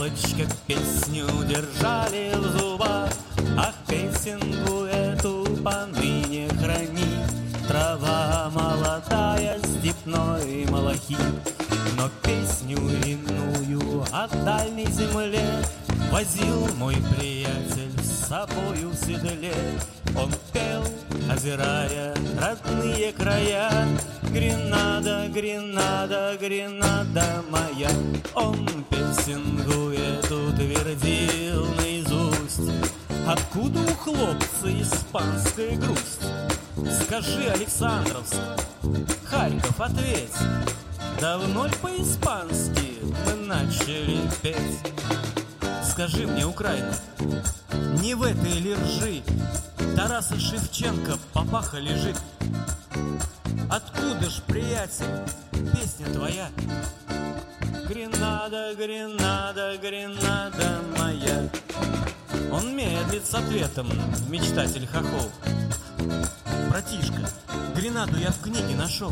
яблочко песню держали в зубах, ах, песенку эту поныне храни. Трава молодая, степной малахит, но песню иную о дальней земле возил мой приятель с собою в седле. Он пел, озирая родные края: Гренада, Гренада, Гренада моя. Он песенку эту твердил наизусть. Откуда у хлопца испанская грусть? Скажи, Александровск, Харьков, ответь, давно ли по-испански мы начали петь? Скажи мне, Украина, не в этой ли ржи Тараса Шевченко папаха лежит? Откуда ж, приятель, песня твоя? Гренада, Гренада, Гренада моя. Он медлит с ответом, мечтатель хохол. Братишка, Гренаду я в книге нашел.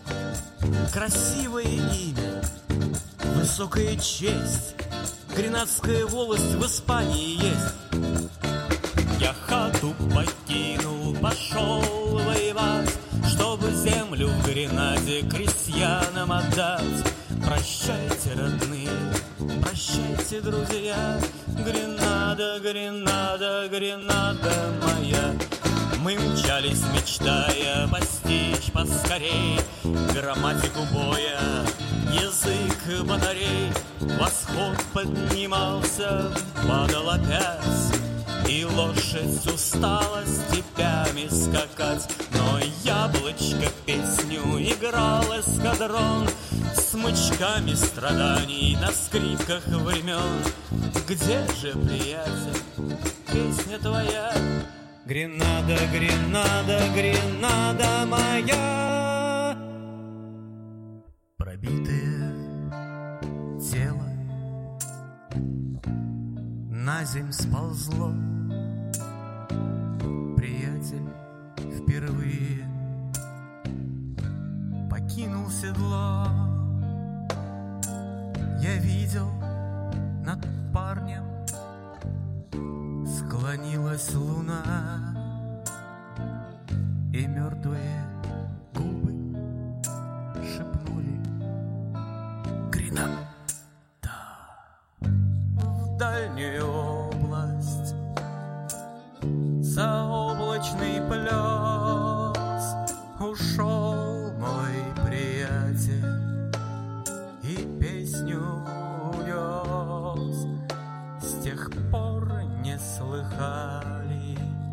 Красивое имя, высокая честь. Гренадская волость в Испании есть. Я хату покинул, пошел воевать, чтобы землю в Гренаде крестьянам отдать. Прощайте, родные, прощайте, друзья, Гренада, Гренада, Гренада моя. Мы мчались, мечтая постичь поскорей грамматику боя, язык батарей. Восход поднимался, падал опять, и лошадь устала степями скакать. Но яблочко песню играл эскадрон, смычками страданий на скрипках времен. Где же, приятель, песня твоя? Гренада, Гренада, Гренада моя. Пробитое тело на земь сползло. Приятель впервые покинул седло. Я видел над парнем склонилась луна, и мертвые губы шепнули: Гренада. В дальнюю область, за облачный плес, ушел мой приятель и песню унес. С тех пор не слыхали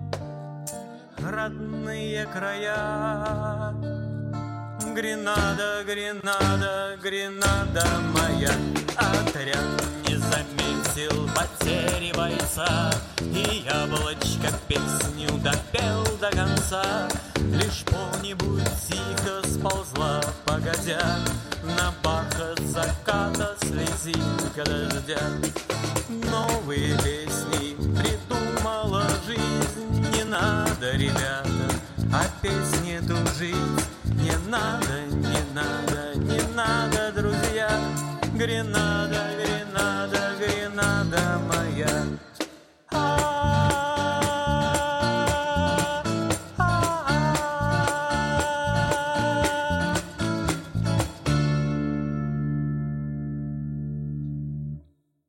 родные края. Гренада, Гренада, Гренада моя. Отряд не заметил потери бойца, и яблочко песню допел до конца. Лишь по-нибудь тихо сползла, погодя, на бархат заката слезинка дождя. Новые песни придумала жизнь. Не надо, ребята, о песне тужить. Не надо, не надо, не надо, друзья. Гренада, Гренада.